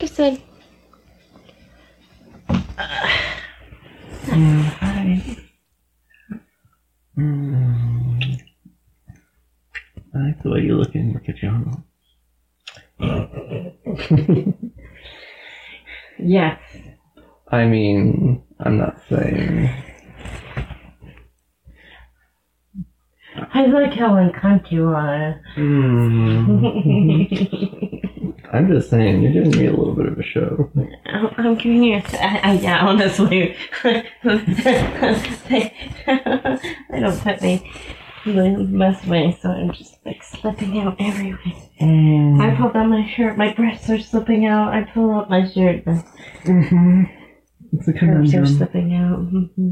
interested. Hi. I like the way you look in your pajamas. Yes. I mean, I'm not saying... I like how uncomfortable you are. I'm just saying, you're giving me a little bit of a show. I'm giving you yeah, honestly. They don't put me the best way, so I'm just like slipping out everywhere. I pull down my shirt, my breasts are slipping out. I pull up my shirt, the It's a curves are conundrum. slipping out.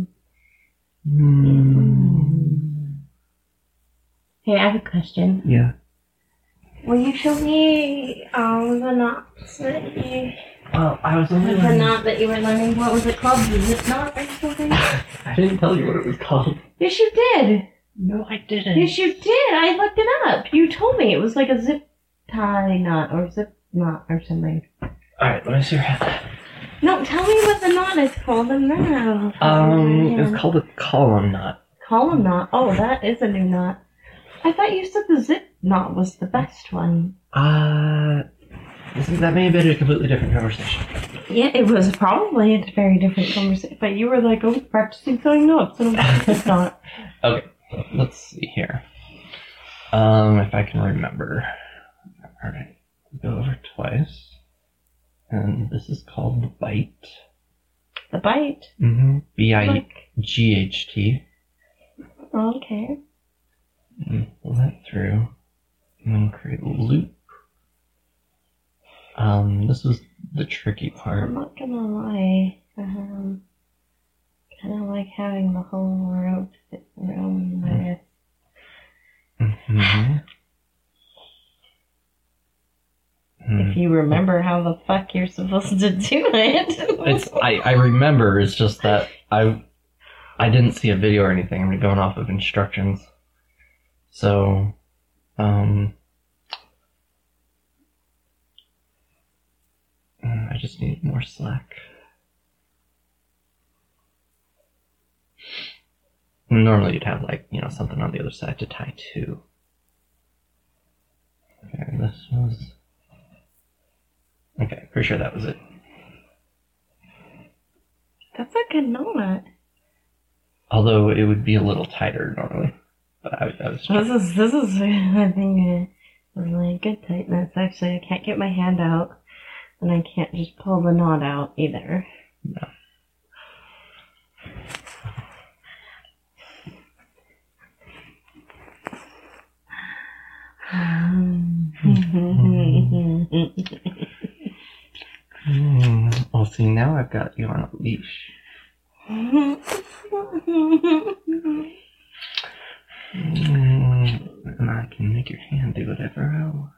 Hey, I have a question. Yeah. Will you show me the knots that you... Well, I was only The knot that you were learning, what was it called? The zip knot or something? I didn't tell you what it was called. Yes, you did. No, I didn't. Yes, you did. I looked it up. You told me it was like a zip tie knot or zip knot or something. Alright, let me see your hand. No, tell me what the knot is called and then I'll It's called a column knot. column knot. Oh, that is a new knot. I thought you said the zip knot was the best one. That may have been a completely different conversation. Yeah, it was probably a very different conversation, but you were like, oh, practicing tying knots, and I'm like, it's not. Okay, let's see here. If I can remember. Alright, go over twice. And this is called the bite. The bite? Mm-hmm. B-I-G-H-T. Okay. And pull that through. And then create a loop. This was the tricky part. I'm not gonna lie. Kind of like having the whole rope fit around my wrist. Mm-hmm. If you remember how the fuck you're supposed to do it. I remember, it's just that I didn't see a video or anything. I'm going off of instructions. So, I just need more slack. Normally you'd have something on the other side to tie to. Okay, this was... Okay, pretty sure that was it. That's a good knot. Although it would be a little tighter normally. But I was This is I think a really good tightness. Actually, I can't get my hand out, and I can't just pull the knot out either. No. Well, see, now I've got you on a leash. And I can make your hand do whatever I want.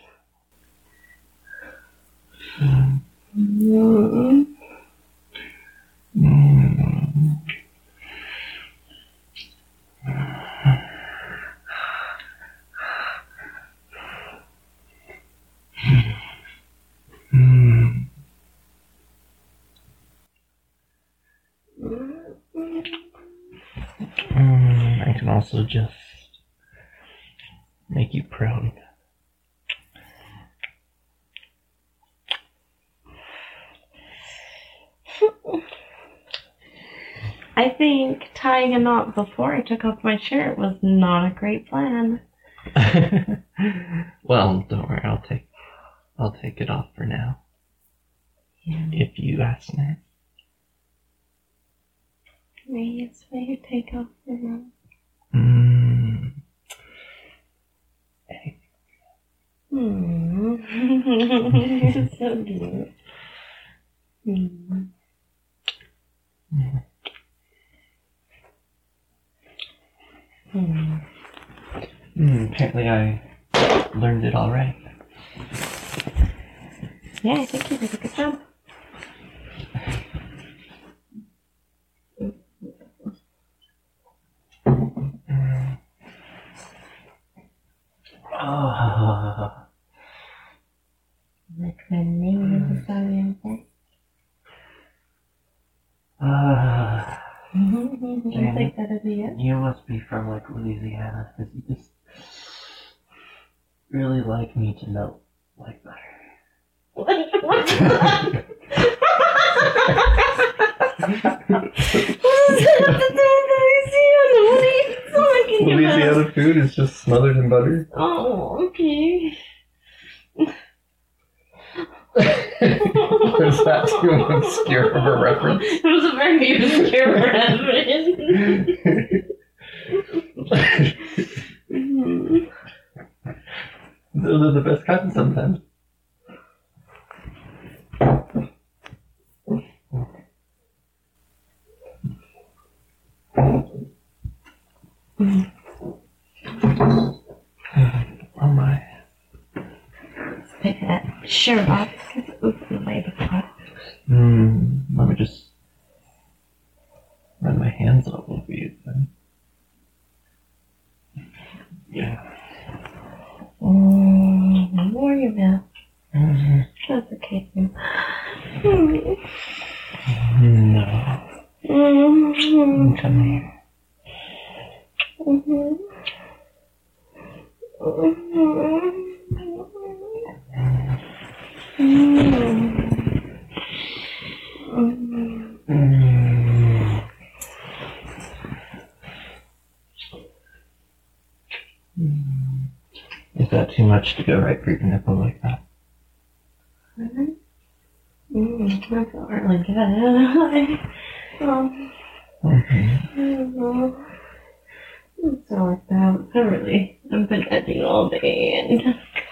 I can also just make you proud. I think tying a knot before I took off my shirt was not a great plan. Well, don't worry, I'll take it off for now. Yeah. If you ask me. Maybe it's way to take off the knot. Hey. You're so cute. Apparently I learned it all right. Yeah, I think you did a good job. couldn't name the answer. You think that'd be it? You must be from like Louisiana, because you just really like me to melt like butter. What's that? What are you talking about? Louisiana food is just smothered in butter. Oh, okay. Was that too obscure of a reference? It was a very obscure reference. Those are the best kinds sometimes. Oh my. Let's pick that shirt off because it opened way before. Let me just run my hands all over you then. Yeah. More you will. That's okay too. No. Come here. Is that too much to go right for your nipple like that? I feel really good. It's all like that. I've been edging all day and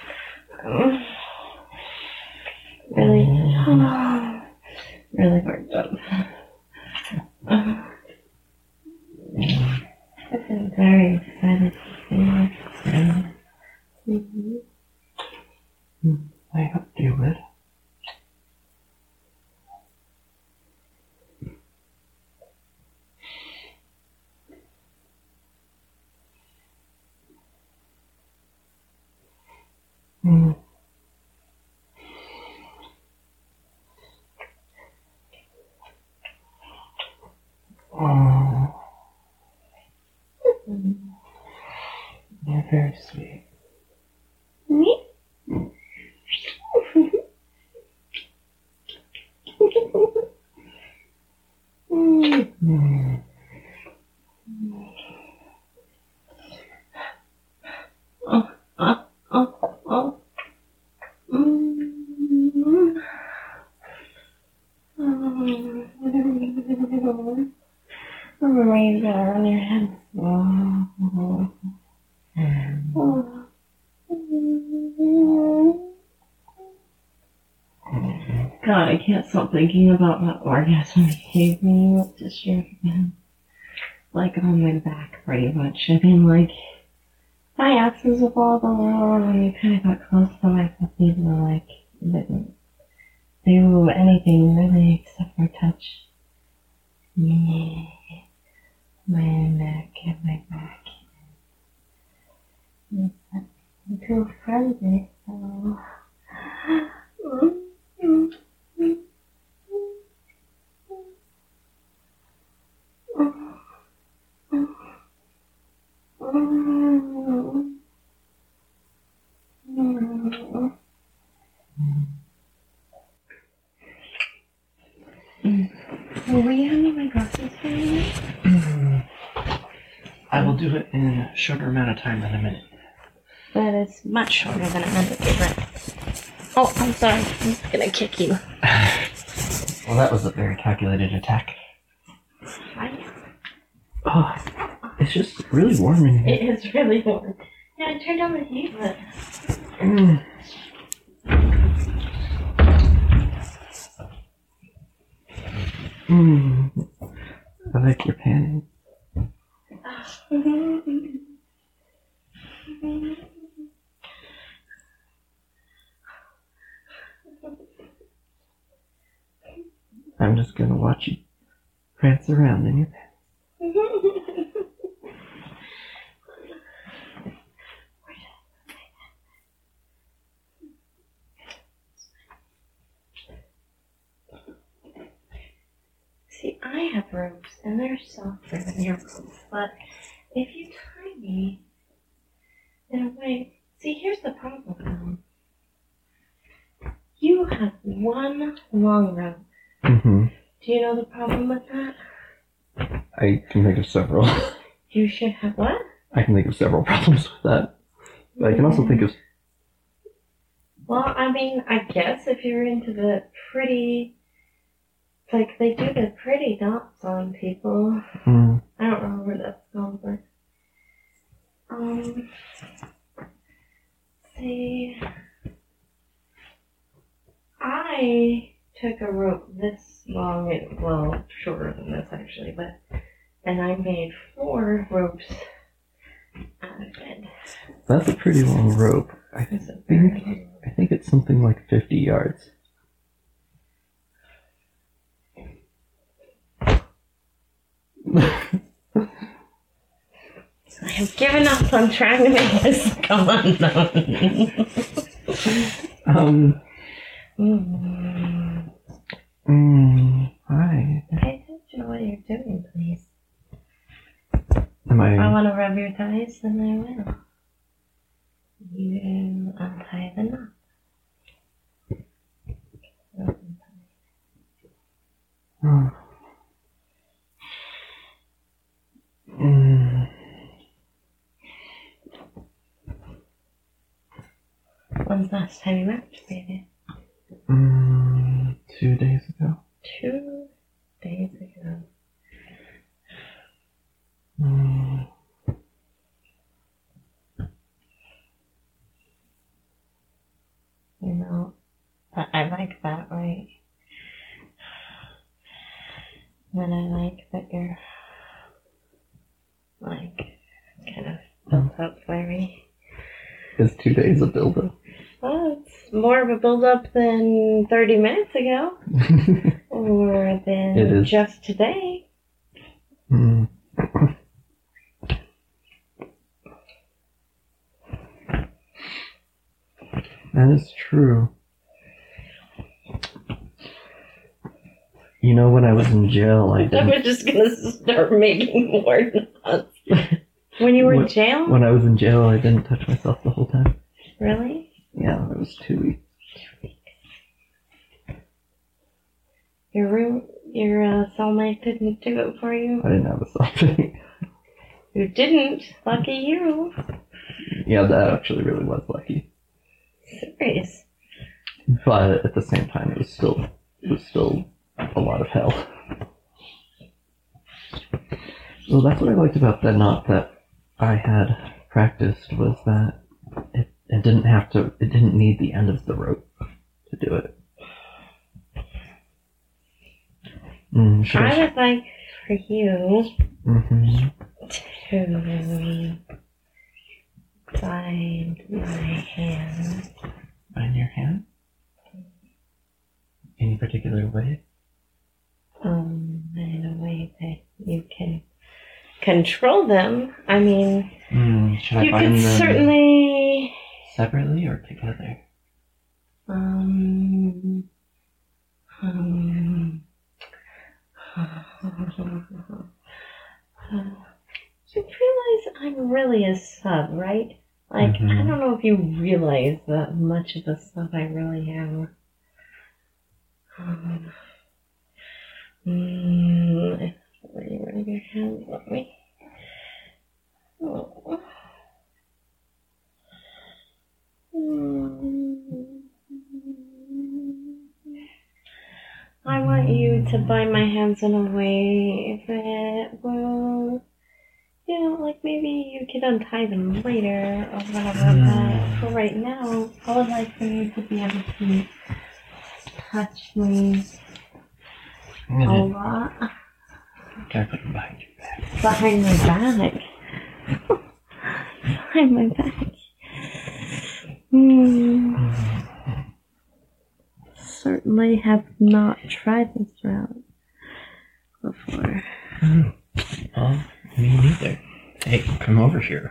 really hard job. I've been very excited to see this. I hope you would. Oh, you're very sweet. Me? On your head. God, I can't stop thinking about that orgasm he gave me with this shirt again. Like on my back, pretty much. I mean, like, my axes of all the world, when you kind of got close to my puppy, were like, didn't do anything really except for touch me, my neck, and my back. I'm too friendly, so. Will you hand me my glasses for you? I will do it in a shorter amount of time than a minute. That is much shorter than a minute, right? Oh, I'm sorry. I'm just gonna kick you. Well, that was a very calculated attack. Hi. Oh, it's just really warm in here. It is really warm. Yeah, I turned on the heat, but... I like your panties. I'm just gonna watch you prance around in your pants. I have ropes, and they're softer than your ropes, but if you tie me in a way... See, here's the problem, though. You have one long rope. Mm-hmm. Do you know the problem with that? I can think of several. You should have what? I can think of several problems with that. But I can also think of... Well, I mean, I guess if you're into the pretty... Like, they do the pretty knots on people. Mm. I don't remember what that's called, but... See... I took a rope this long, well, shorter than this actually, but... And I made 4 ropes out of it. That's a pretty long rope. I think it's something like 50 yards. I have given up on trying to make this come unknown. Hi. Pay attention to what you're doing, please. Am If I I... want to rub your thighs, then I will. You untie the knot. Oh. When's the last time you masturbated? 2 days ago. 2 days ago. You know, I like that, right? And I like that you're, like, kind of built up for me. Is 2 days a build-up? Well, it's more of a build-up than 30 minutes ago. Or than It is. Just today. That is true. You know, when I was in jail, I didn't... I'm just gonna start making more knots. When you were in jail? When I was in jail, I didn't touch myself the whole time. Really? Yeah, it was 2 weeks. 2 weeks. Your cellmate didn't do it for you? I didn't have a cellmate. You didn't? Lucky you. Yeah, that actually really was lucky. Serious. But at the same time, it was still a lot of hell. Well, that's what I liked about the knot that I had practiced, was that it didn't need the end of the rope to do it. I would like for you to bind my hand. Bind your hand? Any particular way? In a way that you can control them. I mean, should I you bind could them certainly... separately or together? You realize I'm really a sub, right? Like, I don't know if you realize that much of the stuff I really am. Where you running your hands at me? Oh. I want you to bind my hands in a way that will, you know, like maybe you could untie them later or whatever, but for right now, I would like for you to be able to touch me a lot. Can I put them behind your back? Behind my back? Behind my back. Certainly have not tried this route before. Oh, me neither. Hey, come over here.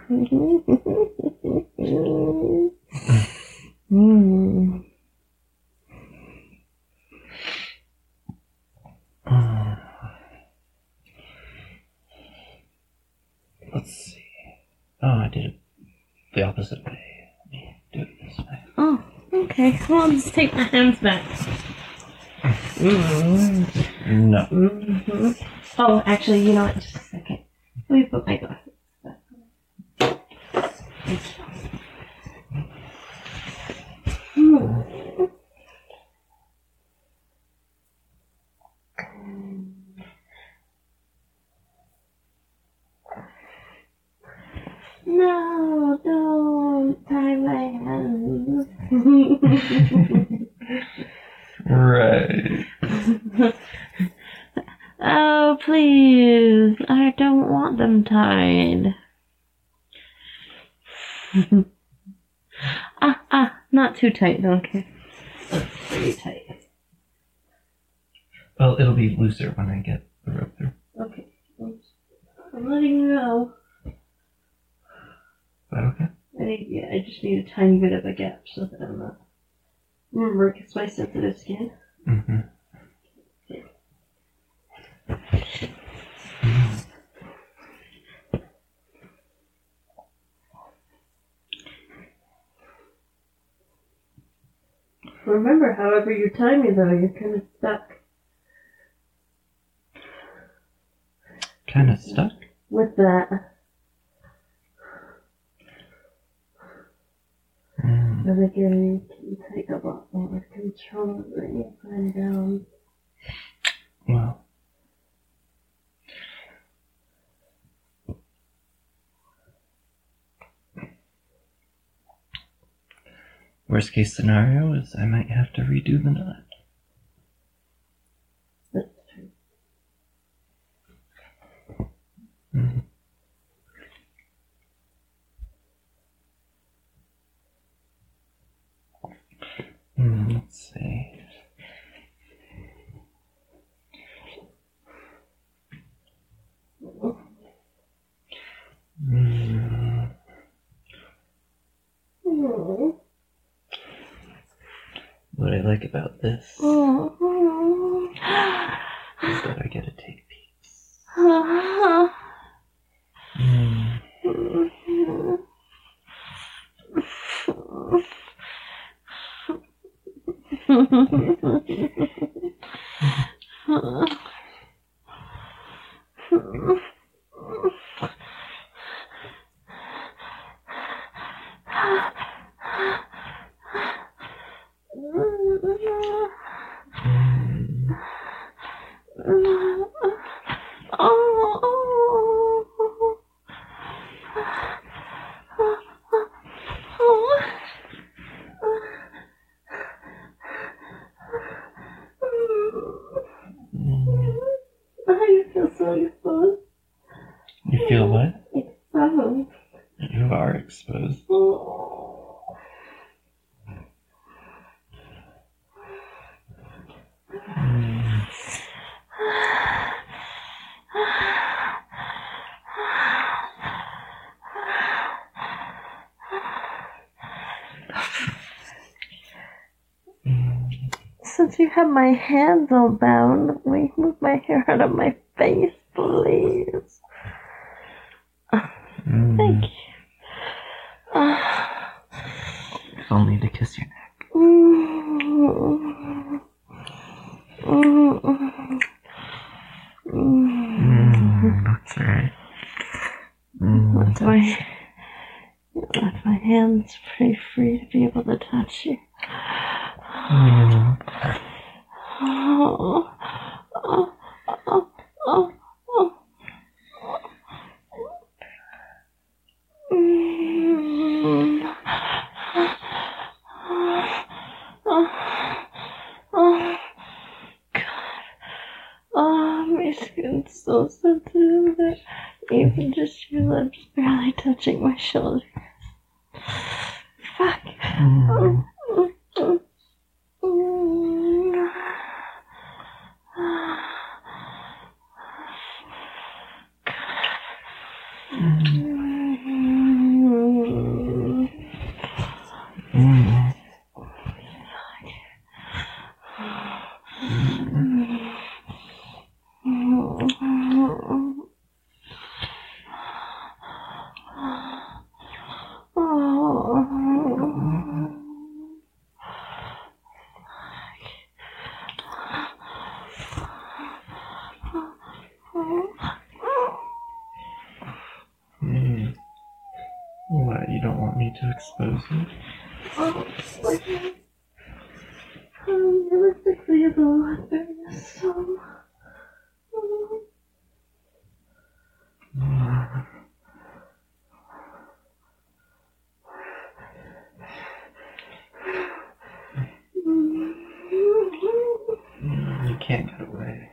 did it the opposite way. Let me do it this way. Oh, okay. Well, I'll just take my hands back. No. Mm-hmm. Oh, actually, you know what? Just a second. Let me put my glasses back on. No, don't tie my hands. Right. Oh, please. I don't want them tied. Not too tight, though. Okay. That's pretty tight. Well, it'll be looser when I get the rope through. Okay. I'm letting you go. Is that okay? I just need a tiny bit of a gap so that I'm not. Remember, it's my sensitive skin. Mm-hmm. Remember, however you tie me, though, you're kind of stuck. Kind of stuck? With that. I think you can take a lot more control over you and down. Well. Worst case scenario is I might have to redo the knot. That's true. Mm-hmm. Let's see. What I like about this is that I get to take peeks. I feel so exposed. You feel what? Exposed. You are exposed. Since you have my hands all bound, will you move my hair out of my face, please? Thank you. I'll need to kiss your neck. That's right. Let my hands pretty free to be able to touch you. My skin's so sensitive that even just your lips barely touching my shoulder. Fuck. to expose you? Like, realistically, though, there's some. You can't get away.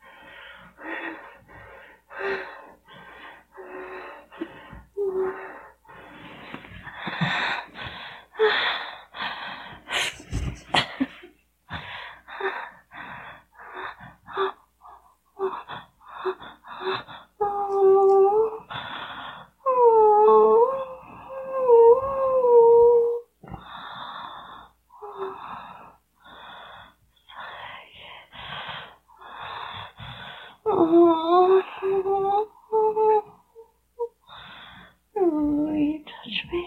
You touch me.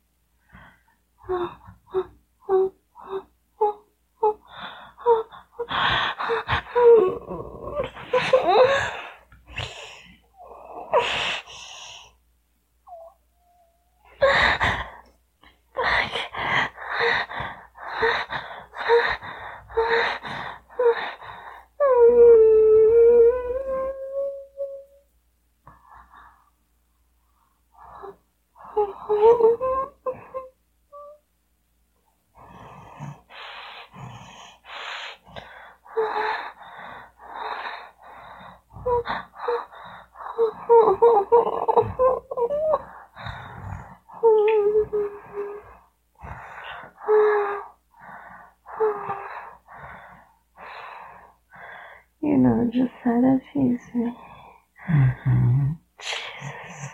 You know, just how to tease me. Mm-hmm. Jesus.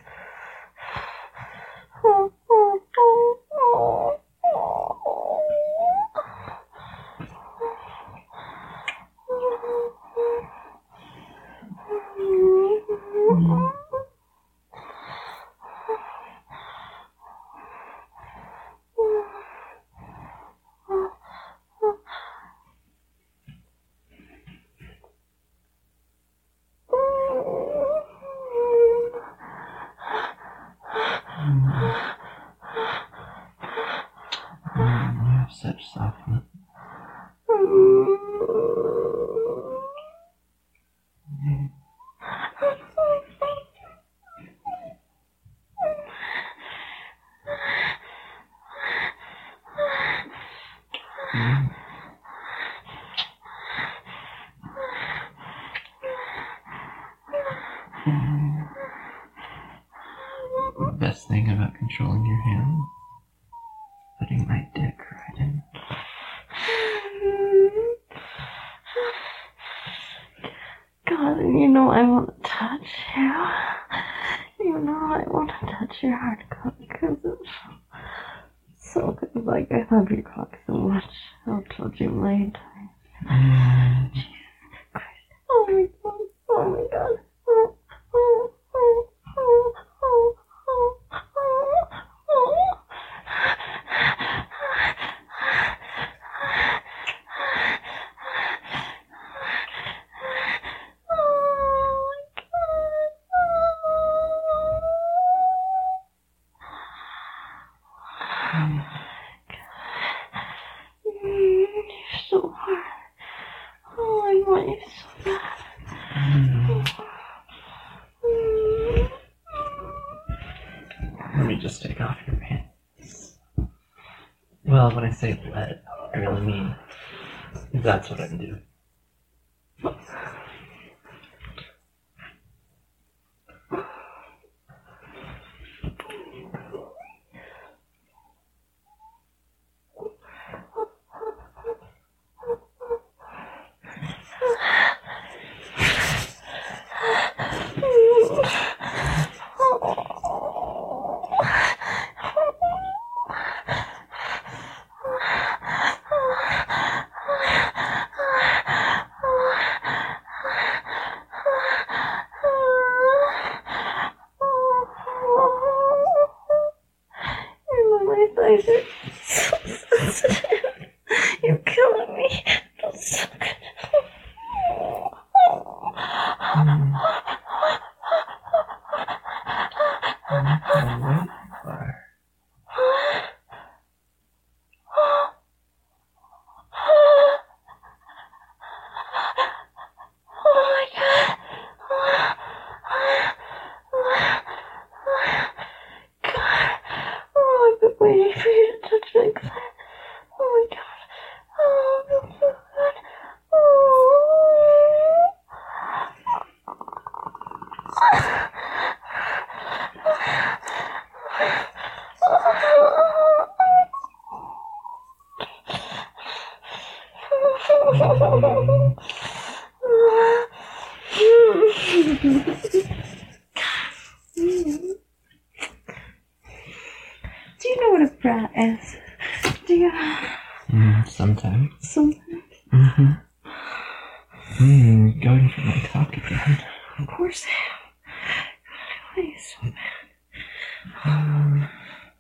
You have such softness. The best thing about controlling your hand, putting my dick right in. God, you know I want to touch you. You know I want to touch your hard cock because it's so good. Like, I love your cock so much. I've told you a million times. Jesus Christ. Oh my God. Oh my God. You're so hard. Oh, I want you so bad. Let me just take off your pants. Well, when I say let, I really mean that's what I'm doing. Do you know what a brat is? Do you? Sometimes. Sometimes. Going for my talk again. Of course I am. Why are you so bad?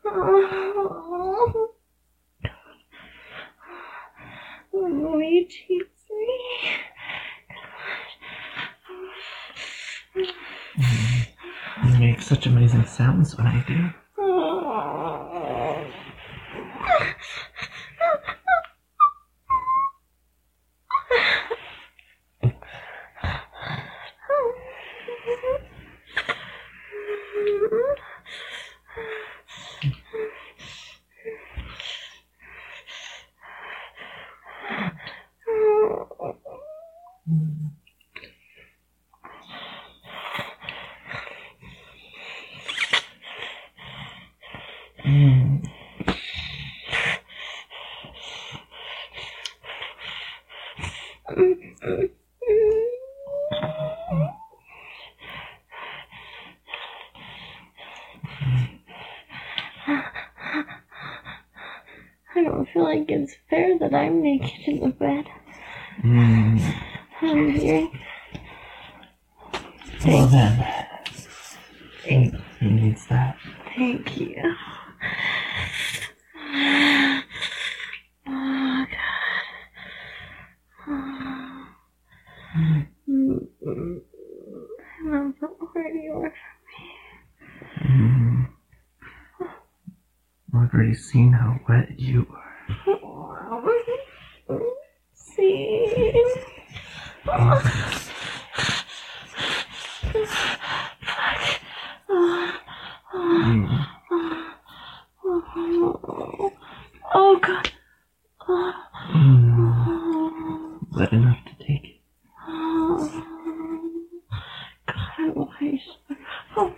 Oh, you tease me. You make such amazing sounds when I do. I don't feel like it's fair that I'm naked in the bed. I'm here. Well then, who needs that? Thank you. Oh, God. I love how hard you are I've already seen how wet you are. See? Oh, God. Wet enough to take it. God, why is oh.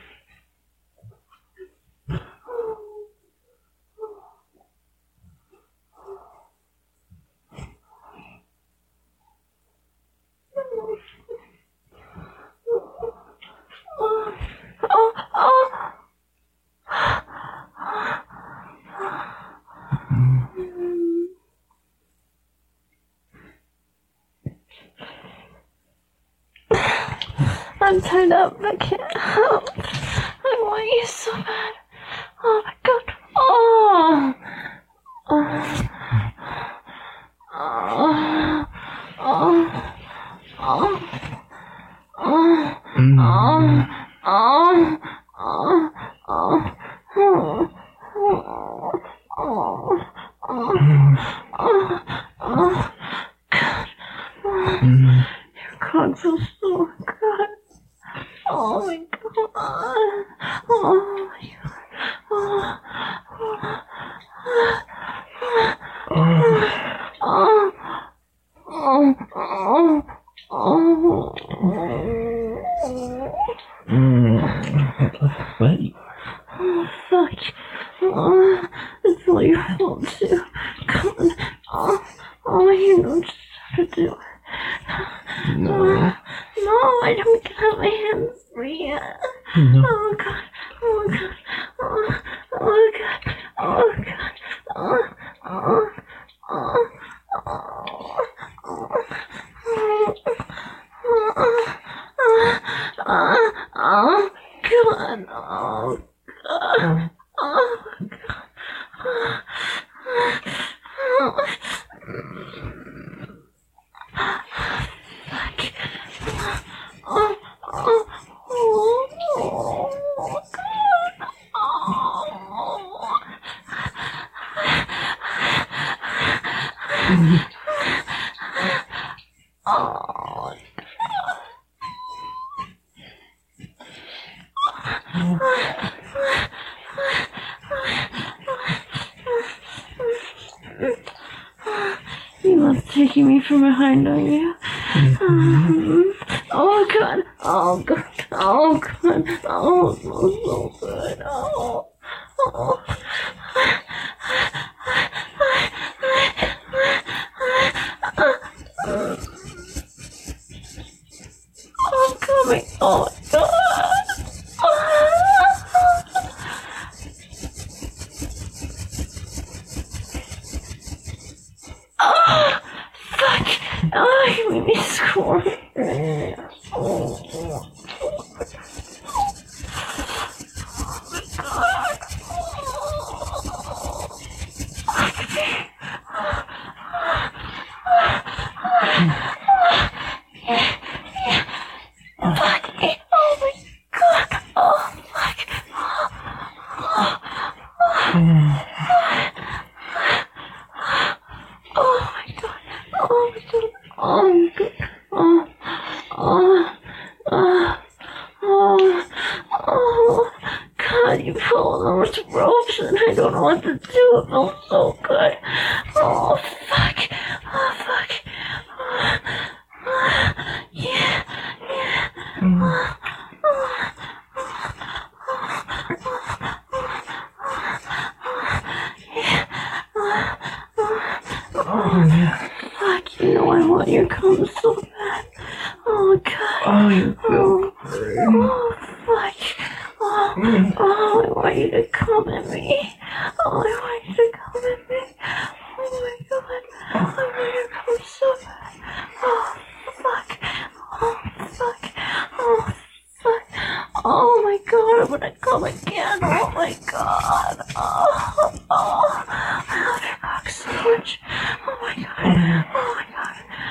I'm tied up. I can't help. I want you so bad. Oh my God. Oh. Oh. Oh. Oh. Your cock feels so good. Oh my God. Oh my Wet you are. Oh, fuck. It's all your fault, too. Come on. You know just how to do it. No. No, I don't get out my hands free yet. No. Oh, God. Oh, God. Oh, God. Oh, God. You love taking me from behind, don't you? Oh, God. Oh, God. Oh, God. Oh, it smells so good. Oh. me squirt. God, you pull those ropes and I don't know what to do. It feels so good. Oh, fuck. Oh, fuck. Yeah. Fuck, you know I want your cum so bad. Oh, God. Oh, you feel great. Oh, fuck. Oh, I want you to come at me. Oh, I want you to come at me. Oh, my God. I want you to come so bad. Oh, fuck. Oh, fuck. Oh, fuck. Oh, my God. I'm gonna come again. Oh, my God. I love your cock so much. Oh, my God. Oh, my God.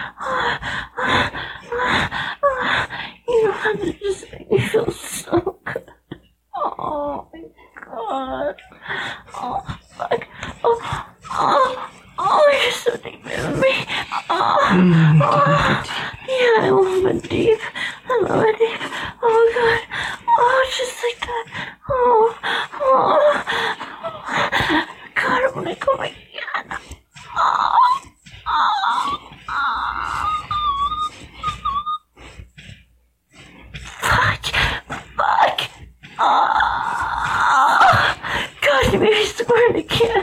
You don't have to just make me feel so good. Oh my God. Oh, fuck. Oh, you're so deep in me. Yeah, I love it deep. I love it deep. Oh, God. Oh, just like that. God, I'm gonna go again. Fuck. God, you made me squirt again.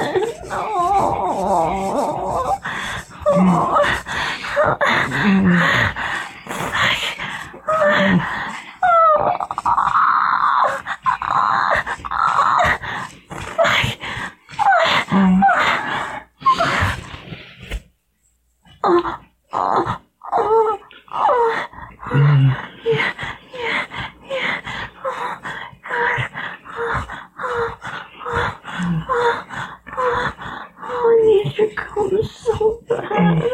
I need your cum so bad.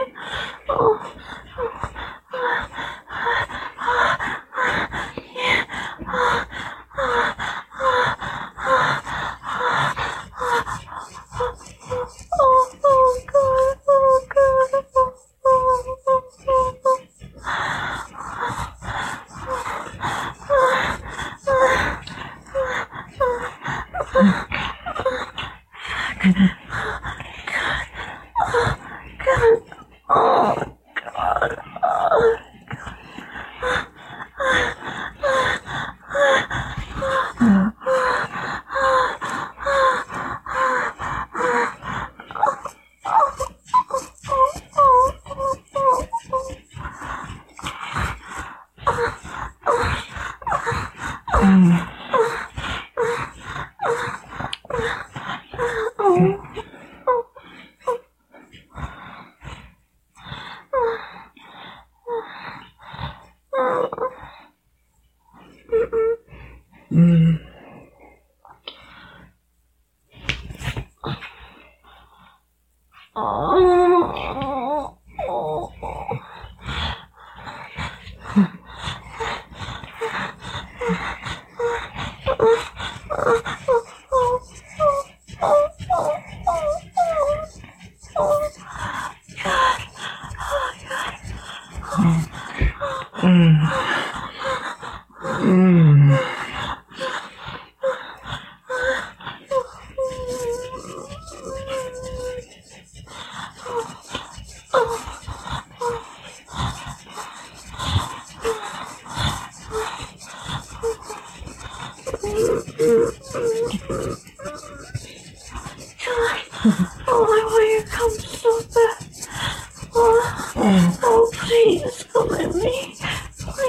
Oh, I want you to come so bad. Oh, please come at me.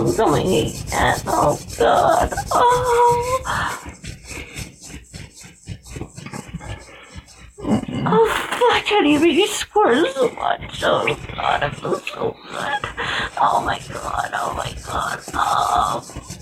I'm going again. Oh God. Oh, I can't even squirt so much. Oh God, I feel so good. Oh my God. Oh my God. Oh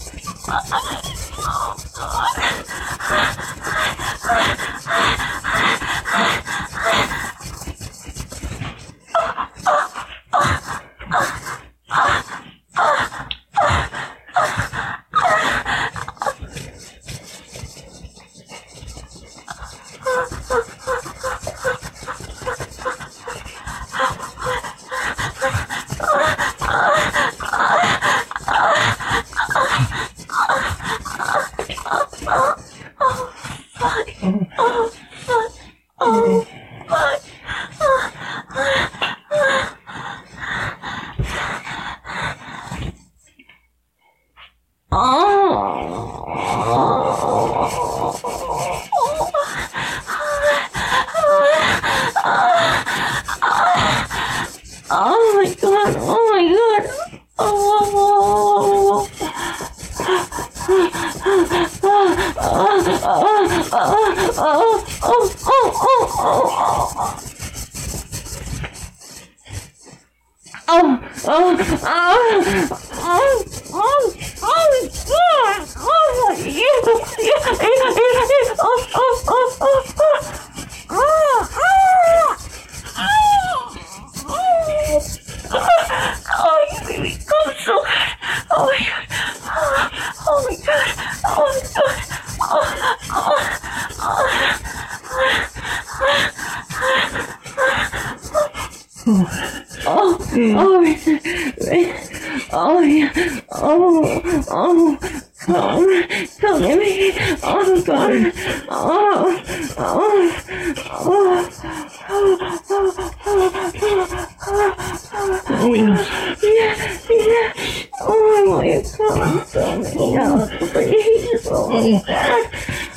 my God. Oh my God. Come at me. Oh God. Oh yeah. Yeah. Oh my God. Oh my God. Please. Oh my God.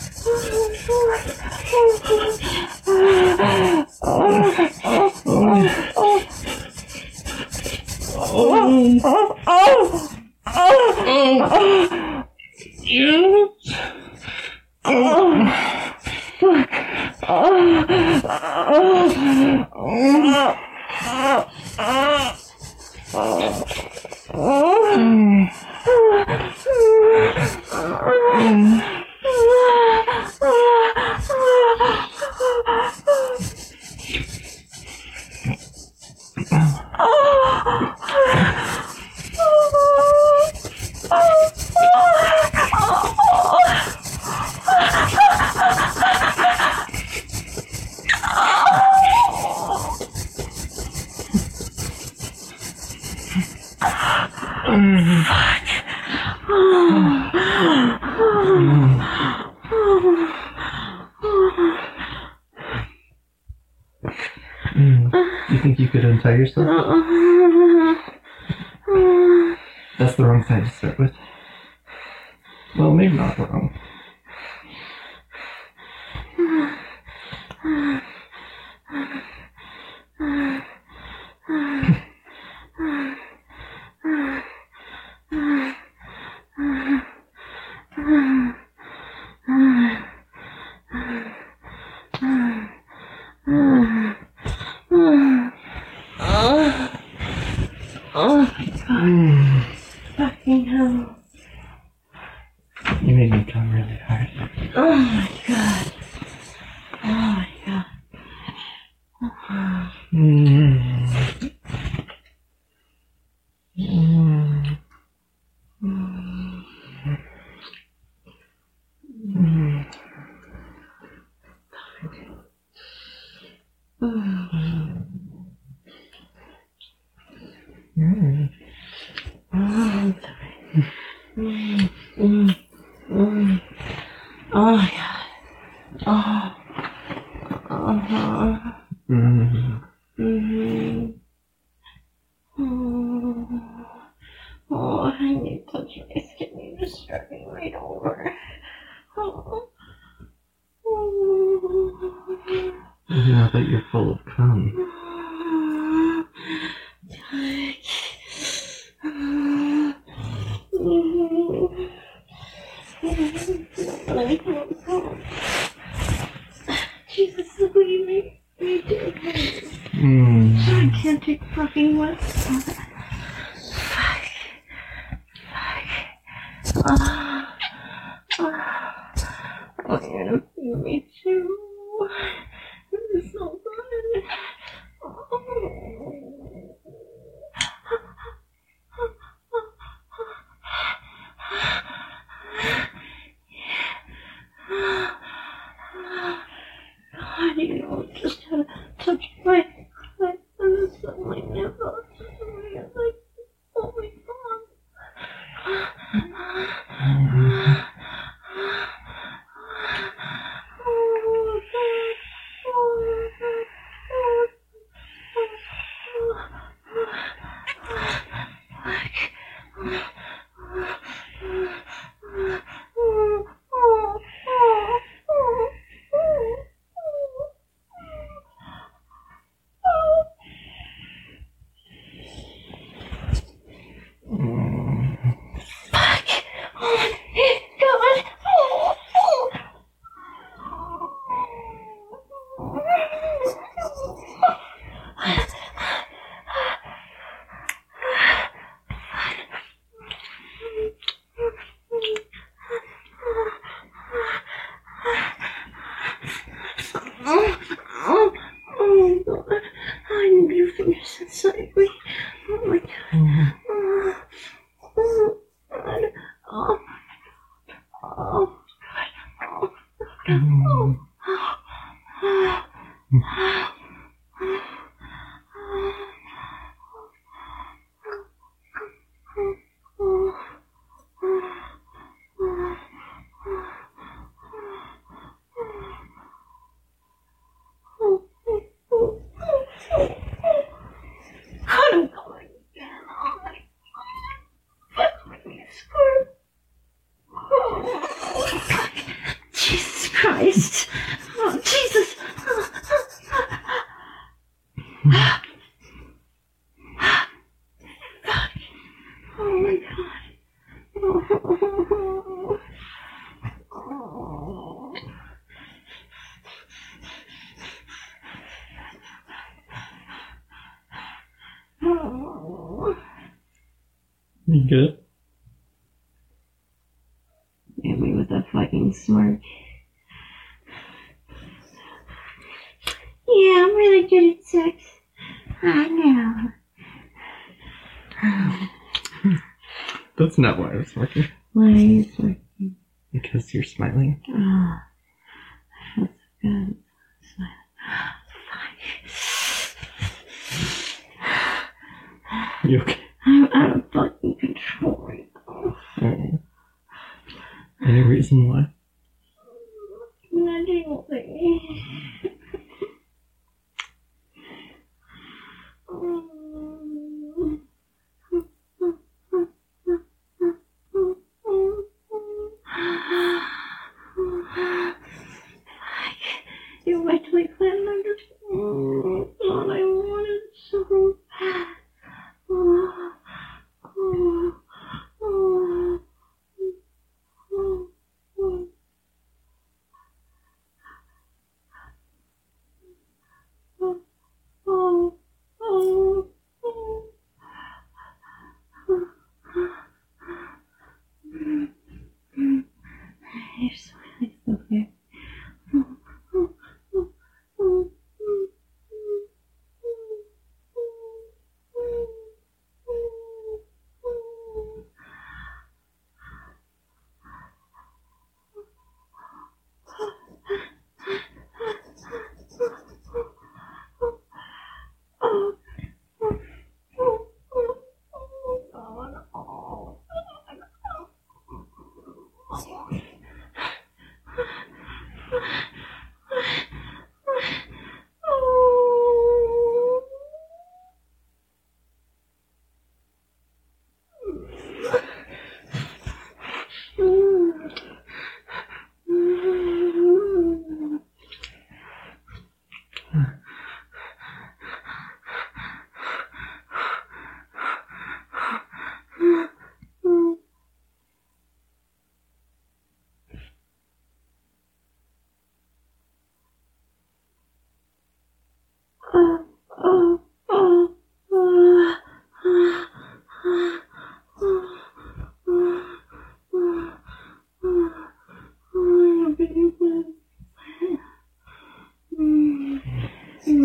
You think you could untie yourself? That's the wrong side to start with. Well, maybe not wrong. Fucking hell. You made me come really hard. Oh my God. Oh my God. Oh my God. Oh, I need to touch my skin. You're just dragging right over. Now that you're full of cum. I can't take fucking what? Fuck. Oh, you're gonna feel me too. This is so good. God, you know, just had to touch my foot and it's on my nipple. Like, oh my god. Inside me. Oh my god. Oh god. Oh. Oh god. Oh. Jesus Christ. Oh, Jesus. Oh my god. You good? Hit me with a fucking smirk. Yeah, I'm really good at sex. I know. That's not why I was smirking. Why are you smirking? Because you're smiling. Oh, that's good. Smile. You okay? I'm out of fucking control right now. Oh. Any reason why? Nothing. You wait till I plan under. God, I want it so bad. Oh.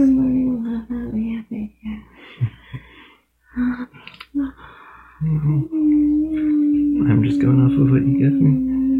I'm just going off of what you give me.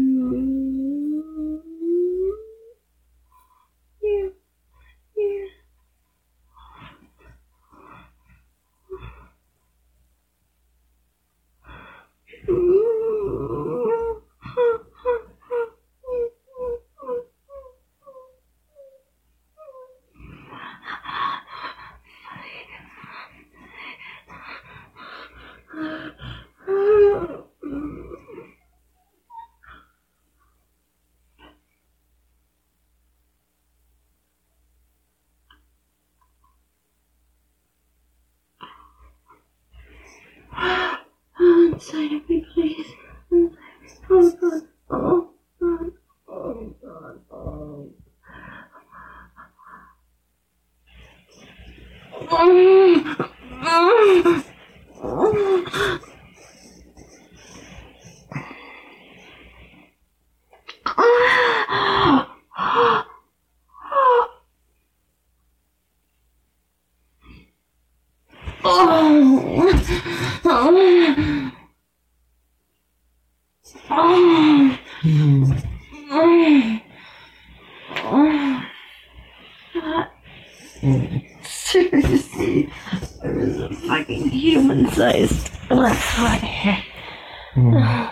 Inside of me, please. Oh God. Oh God. Oh God. Oh. Seriously, there is a fucking human-sized blood here.